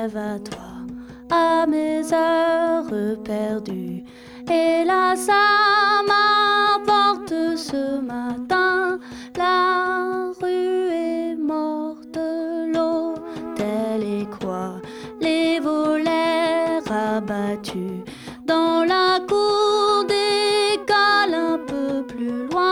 rêve à toi, à mes heures perdues. Et là, ça m'apporte ce matin. La rue est morte, l'hôtel est quoi? Les volets rabattus dans la cour d'école un peu plus loin.